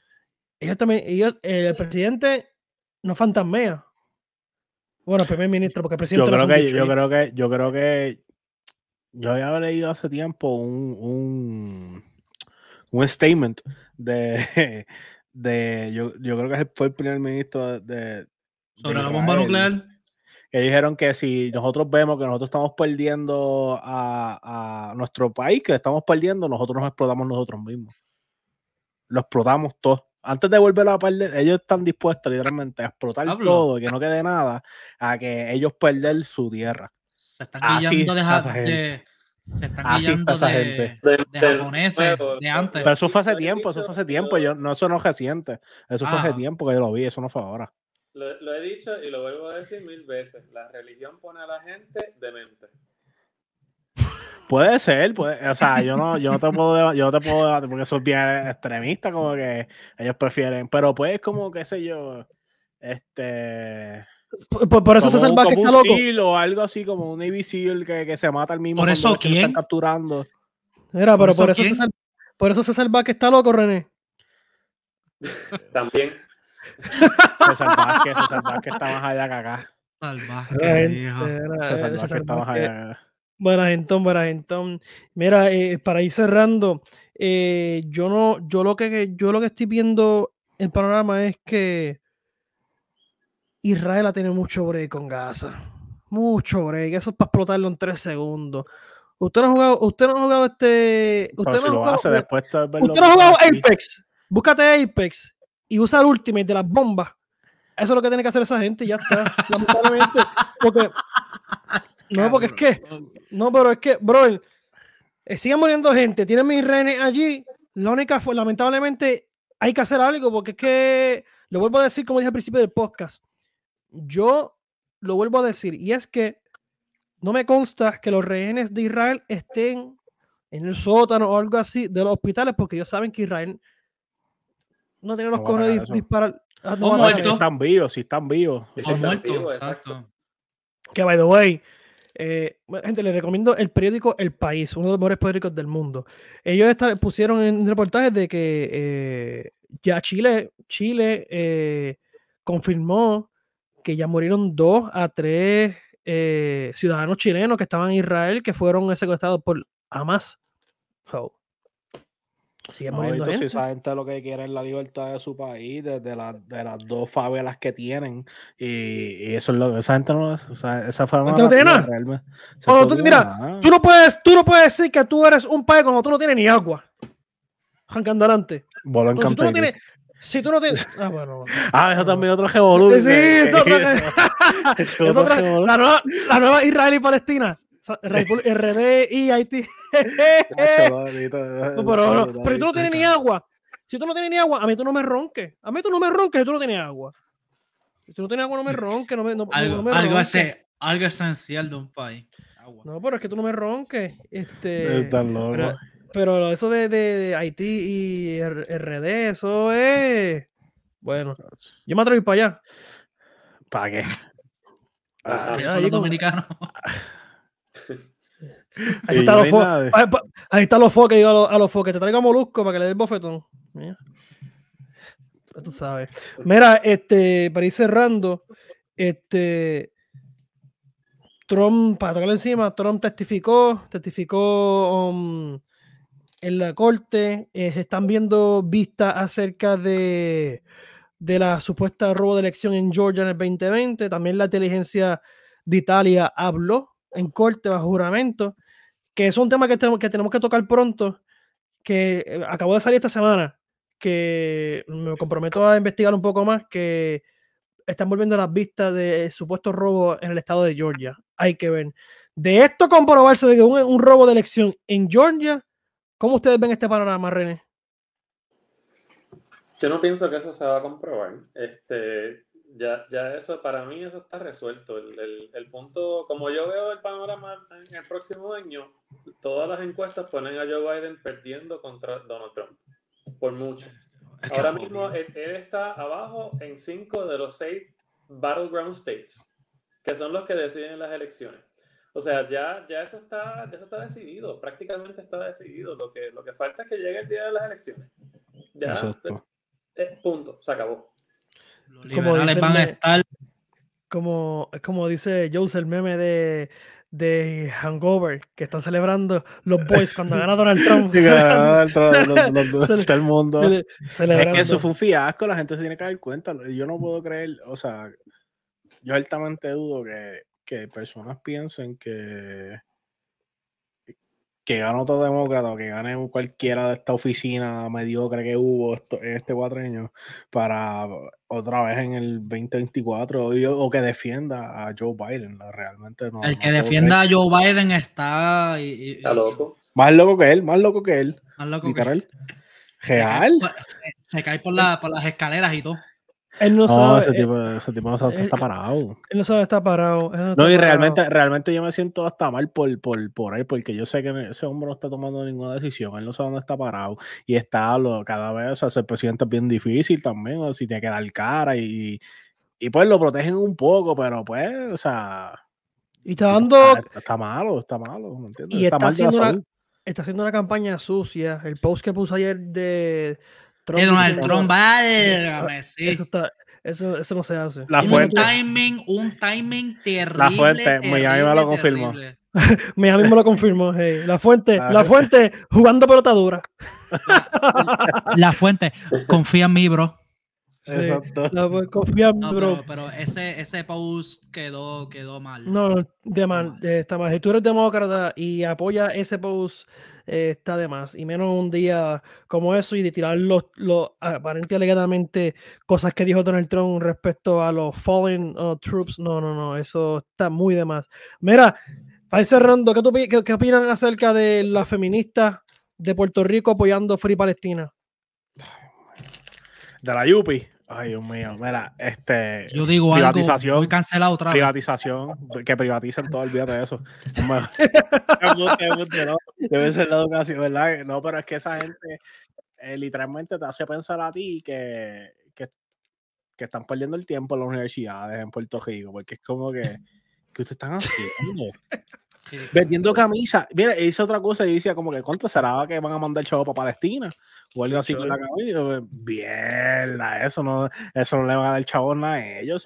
El presidente no fantasmea. Bueno, el primer ministro, porque el presidente yo creo que yo había leído hace tiempo un statement yo creo que fue el primer ministro sobre la bomba nuclear, que dijeron que si nosotros vemos que nosotros estamos perdiendo a nuestro país, que estamos perdiendo, nosotros nos explotamos nosotros mismos. Lo explotamos todos. Antes de volverlo a perder, ellos están dispuestos literalmente a explotar todo y que no quede nada, a que ellos perder su tierra. Se están guiando de japoneses, de antes. Pero eso fue hace tiempo, eso no es reciente. Eso fue hace tiempo que yo lo vi, eso no fue ahora. Lo he dicho y lo vuelvo a decir 1000 veces. La religión pone a la gente demente. Puede ser, o sea, yo no te puedo porque eso es bien extremista, como que ellos prefieren, pero pues como qué sé yo, por eso César Vázquez está loco. O algo así como un Navy SEAL que se mata al mismo. ¿Por eso quién? Están capturando. Mira, pero por eso César Vázquez está loco, René. También. César Vázquez está más allá que acá. César Vázquez está más allá. Buena, Mira, para ir cerrando, yo lo que estoy viendo el panorama es que Israel ha tenido mucho break con Gaza. Mucho break. Eso es para explotarlo en 3 segundos. Usted no ha jugado Usted no ha jugado Apex. Búscate Apex y usa el Ultimate de las bombas. Eso es lo que tiene que hacer esa gente y ya está. Lamentablemente. Porque pero es que, bro, sigue muriendo gente. Tienen mis rehenes allí. La única fue, lamentablemente, hay que hacer algo porque es que, lo vuelvo a decir como dije al principio del podcast. Yo lo vuelvo a decir y es que no me consta que los rehenes de Israel estén en el sótano o algo así de los hospitales porque ellos saben que Israel no tiene los cojones de disparar. Si están vivos. Están vivos, exacto. Que, by the way, gente, les recomiendo el periódico El País, uno de los mejores periódicos del mundo. Ellos pusieron en reportajes de que ya Chile confirmó que ya murieron 2 a 3 ciudadanos chilenos que estaban en Israel que fueron secuestrados por Hamas. Sigue muriendo gente. Si esa gente lo que quiere es la libertad de su país, de las 2 favelas que tienen, y eso es lo que esa gente no es. O sea, esa fama no tiene nada. Mira, tú no puedes decir que tú eres un país cuando tú no tienes ni agua. Jancando adelante. Si tú no tienes. Bueno. Eso también otro revolú. Sí, eso la nueva Israel y Palestina. RD y Haití. Pero tú no tienes ni agua. Si tú no tienes ni agua, a mí tú no me ronques. Si tú no tienes agua. Si tú no tienes agua, no me ronques. Algo esencial de un país. Agua. No, pero es que tú no me ronques. Loco. Pero eso de Haití y RD, eso es. Bueno, yo me atrevo a ir para allá. ¿Para qué? Con los dominicanos. Ahí están los foques, digo a los foques, te traigo a Molusco para que le dé el bofetón. Mira. Tú sabes. Mira, para ir cerrando, Trump, para tocarle encima, Trump testificó en la corte. Se están viendo vistas acerca de la supuesta robo de elección en Georgia en el 2020. También la inteligencia de Italia habló en corte bajo juramento, que es un tema que tenemos que tocar pronto, que acabó de salir esta semana, que me comprometo a investigar un poco más, que están volviendo las vistas de supuestos robos en el estado de Georgia. Hay que ver. De esto comprobarse de que un robo de elección en Georgia, ¿cómo ustedes ven este panorama, René? Yo no pienso que eso se va a comprobar. Ya eso, para mí, eso está resuelto. El punto, como yo veo el panorama en el próximo año, todas las encuestas ponen a Joe Biden perdiendo contra Donald Trump. Por mucho. Ahora mismo él está abajo en 5 de los 6 battleground states, que son los que deciden las elecciones. O sea, ya eso está decidido. Prácticamente está decidido. Lo que falta es que llegue el día de las elecciones. Ya. Punto. Se acabó. Los liberales van a estar. Como dice Jose, el meme de Hangover, que están celebrando los boys cuando gana Donald Trump. Todo el mundo. Celebrando. Es que eso fue un fiasco, la gente se tiene que dar cuenta. Yo no puedo creer, o sea, yo altamente dudo que personas piensen que gane otro demócrata o que gane cualquiera de esta oficina mediocre que hubo en este cuatrenio para otra vez en el 2024 o que defienda a Joe Biden. Realmente no. El que defienda a Joe Biden está loco. Más loco que él. Más loco literal. Que real. Se cae por las escaleras y todo. Él no sabe. Ese tipo no sabe dónde está parado. Él no sabe dónde está parado. No, y realmente yo me siento hasta mal por él, porque yo sé que ese hombre no está tomando ninguna decisión. Él no sabe dónde está parado. Y cada vez, o sea, ser presidente es bien difícil también, o si te queda el cara y pues lo protegen un poco, pero pues, o sea. Y está dando. Está malo, ¿me entiendes? Y está haciendo una campaña sucia. El post que puso ayer de Donald Trump, válgame, sí. Eso Eso no se hace. La fuente. Un timing terrible. La fuente, Miami me lo confirmó. Miami me lo confirmó. Hey. La fuente jugando pelota dura. La fuente, confía en mí, bro. Sí, confía en mí, bro. Pero ese post quedó mal. No, de mal, está mal. Si tú eres demócrata y apoyas ese post, está de más. Y menos un día como eso y de tirar los aparentemente alegadamente cosas que dijo Donald Trump respecto a los fallen troops. No, eso está muy de más. Mira, para ir cerrando, ¿qué opinan acerca de las feministas de Puerto Rico apoyando Free Palestina? De la Yupi. Ay, Dios mío, mira, yo digo privatización, algo, voy cancelado otra vez. Privatización, que privaticen todo, olvídate de eso. No, debe ser la educación, ¿verdad? No, pero es que esa gente literalmente te hace pensar a ti que están perdiendo el tiempo en las universidades en Puerto Rico, porque es como que ustedes están haciendo. Vendiendo camisas. Mira, hice otra cosa y decía como que ¿cuánto será que van a mandar chavo para Palestina? O algo así con la camisa. Bien, eso no le van a dar chavo nada a ellos.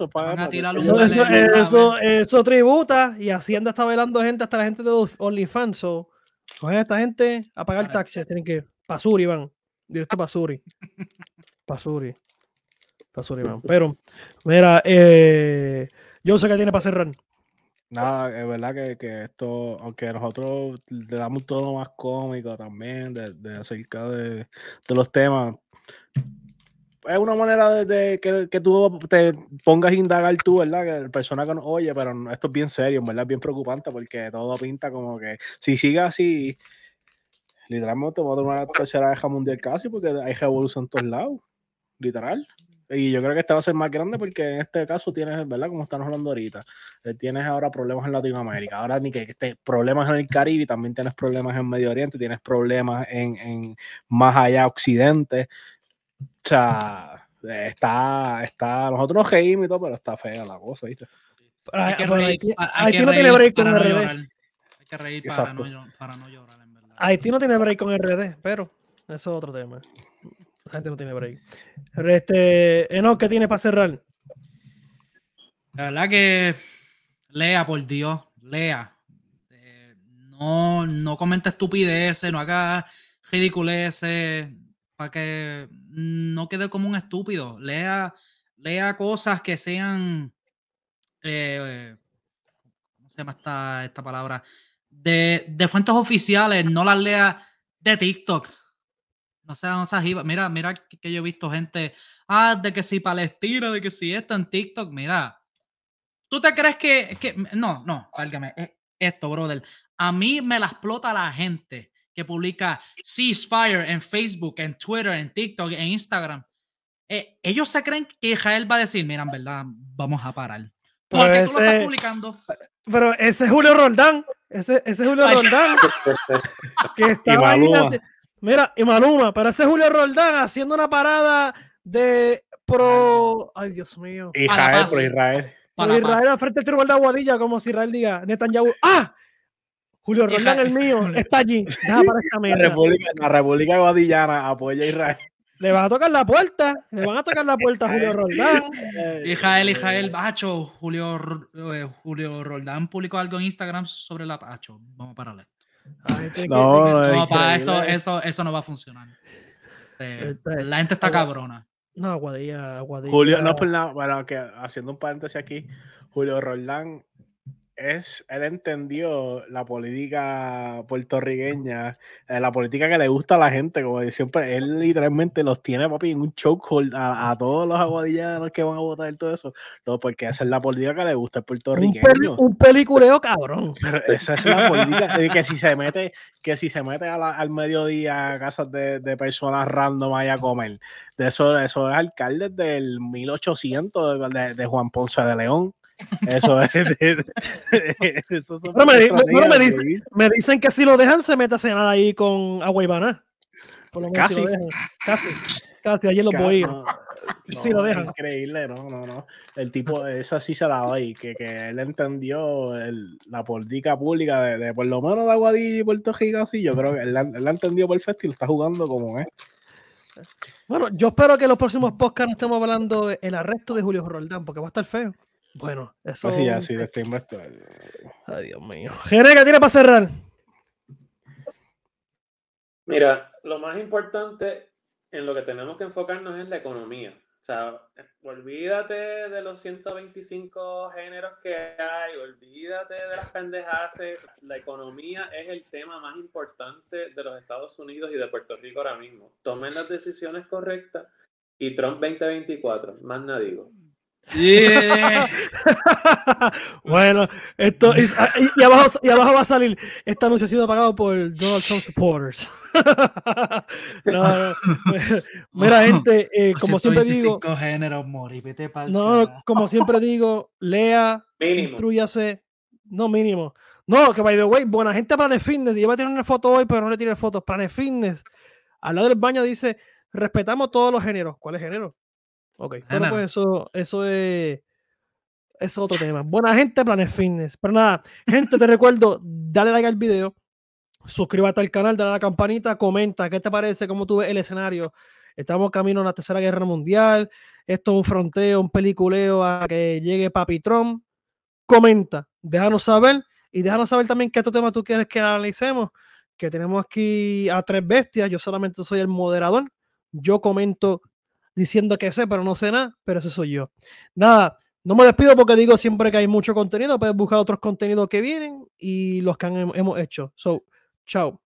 Eso tributa y Hacienda está velando gente hasta la gente de OnlyFans. Cogen a esta gente a pagar taxes. Tienen que Pasuri van. Directo Pasuri. Pasuri van. Pero, mira, yo sé que tiene para cerrar. Nada, es verdad que esto, aunque nosotros le damos un tono más cómico también de acerca de los temas, es una manera de que tú te pongas a indagar tú, ¿verdad? Que la persona que nos oye, pero esto es bien serio, ¿verdad? Es bien preocupante porque todo pinta como que si sigue así, literalmente vamos a tener una tercera guerra mundial casi porque hay revolución en todos lados, literal. Y yo creo que este va a ser más grande porque en este caso tienes, ¿verdad? Como estamos hablando ahorita, tienes ahora problemas en Latinoamérica, ahora ni que problemas en el Caribe, también tienes problemas en Medio Oriente, tienes problemas en más allá Occidente. O sea, nosotros nos reímos y todo, pero está fea la cosa, ¿viste? Haití no tiene break con RD. Hay que reír para no llorar, en verdad. Haití no tiene break con RD, pero eso es otro tema. Esa gente no tiene break. Enoch, ¿qué tiene para cerrar? La verdad que lea, por Dios, lea. No comente estupideces, no haga ridiculeces, para que no quede como un estúpido. Lea cosas que sean, ¿cómo se llama esta palabra? De fuentes oficiales, no las lea de TikTok. No sean esas ibas. Mira que yo he visto gente, de que si Palestina, de que si esto en TikTok, mira. ¿Tú te crees que no, válgame, esto, brother? A mí me la explota la gente que publica ceasefire en Facebook, en Twitter, en TikTok, en Instagram. Ellos se creen que Israel va a decir, mira, en verdad, vamos a parar. Porque tú lo estás publicando. Pero ese es Julio Roldán. Ese es Julio Roldán. Que estaba ahí. Mira, y Maluma, pero ese es Julio Roldán haciendo una parada de pro. Ay, Dios mío. Israel, pro Israel. Israel al frente del tribunal de Aguadilla, como si Israel diga, Netanyahu, Julio Roldán, el mío, está allí. La República Guadillana apoya a Israel. Le van a tocar la puerta a Julio Roldán. Israel, bacho, Julio Roldán publicó algo en Instagram sobre la pacho. Vamos a pararle. Eso no va a funcionar. La gente está cabrona. No, Aguadilla. Julio, no por nada, bueno, que haciendo un paréntesis aquí, Julio Roldán él entendió la política puertorriqueña, la política que le gusta a la gente, como siempre, él literalmente los tiene, papi, en un chokehold a todos los aguadillanos que van a votar y todo eso, porque esa es la política que le gusta al puertorriqueño. Un peliculeo cabrón. Pero esa es la política, que si se mete al mediodía a casas de personas random ahí a comer, de eso es alcaldes del 1800 de Juan Ponce de León. Eso es. Me dicen que si lo dejan se mete a cenar ahí con Agua y Baná. Por lo menos casi ayer los voy. Si lo dejan. Increíble, no. El tipo, eso sí se la doy, que él entendió la política pública de por lo menos de Aguadilla y Puerto Rico, así. Yo creo que él la entendió perfecto y lo está jugando como es. Bueno, yo espero que en los próximos podcasts estemos hablando del arresto de Julio Roldán, porque va a estar feo. Bueno, eso... Así ya, sí, de este investor. Ay, Dios mío. Jere, ¿qué tiene para cerrar? Mira, lo más importante en lo que tenemos que enfocarnos es la economía. O sea, olvídate de los 125 géneros que hay, olvídate de las pendejadas. La economía es el tema más importante de los Estados Unidos y de Puerto Rico ahora mismo. Tomen las decisiones correctas y Trump 2024, más nada digo. Yeah. Bueno, esto es, y abajo va a salir: este anuncio ha sido pagado por Donald Trump supporters. No. Mira, gente, como siempre digo, géneros, Mori, vete como siempre digo, lea, instrúyase, no mínimo. No, que by the way, Buena Gente Planet Fitness, iba a tener una foto hoy, pero no le tiré fotos. Planet Fitness, al lado del baño dice: respetamos todos los géneros. ¿Cuál es género? Ok, pero pues eso es otro tema. Buena Gente Planet Fitness. Pero nada, gente, te recuerdo, dale like al video, suscríbete al canal, dale a la campanita, comenta qué te parece, cómo tú ves el escenario. Estamos camino a la Tercera Guerra Mundial. Esto es un fronteo, un peliculeo a que llegue Papi Trump. Comenta, déjanos saber y déjanos saber también qué otro tema tú quieres que analicemos. Que tenemos aquí a tres bestias. Yo solamente soy el moderador. Yo comento diciendo que sé, pero no sé nada, pero ese soy yo. Nada, no me despido porque digo siempre que hay mucho contenido. Puedes buscar otros contenidos que vienen y los que hemos hecho. So, chao.